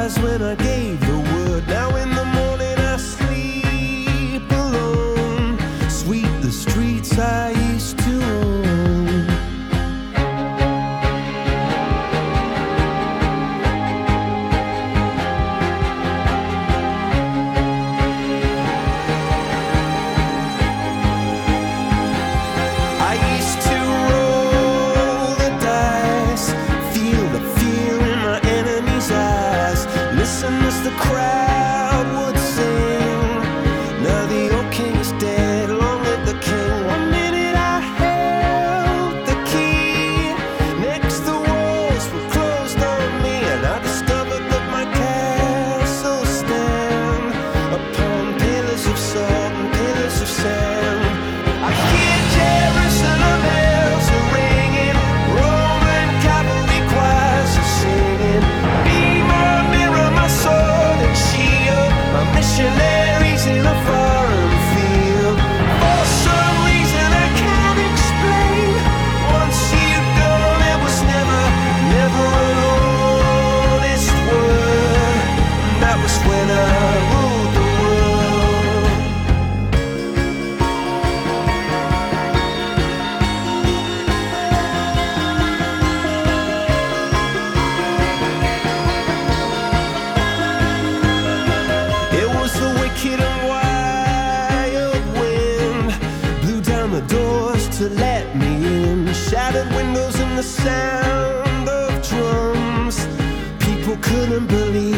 eyes when I gave the word. Now in the morning I sleep alone. Sweep the streets I used to own. I used to roll the dice, feel the fear in my enemy's eyes, listen as the crowd would sing. Now the old king is dead, long live the king. One minute I held the key, next the walls were closed on me, and I discovered that my castle stand upon pillars of salt and pillars of sand. I hear Jerusalem bells are ringing, Roman cavalry choirs are singing. Be my mirror, my sword and shield, my missionaries in a foreign field. For some reason I can't explain, once you'd gone it was never, never an honest word. And that was when I ruled the world. It was the wicked and wild wind, blew down the doors to let me in, shattered windows and the sound of drums. People couldn't believe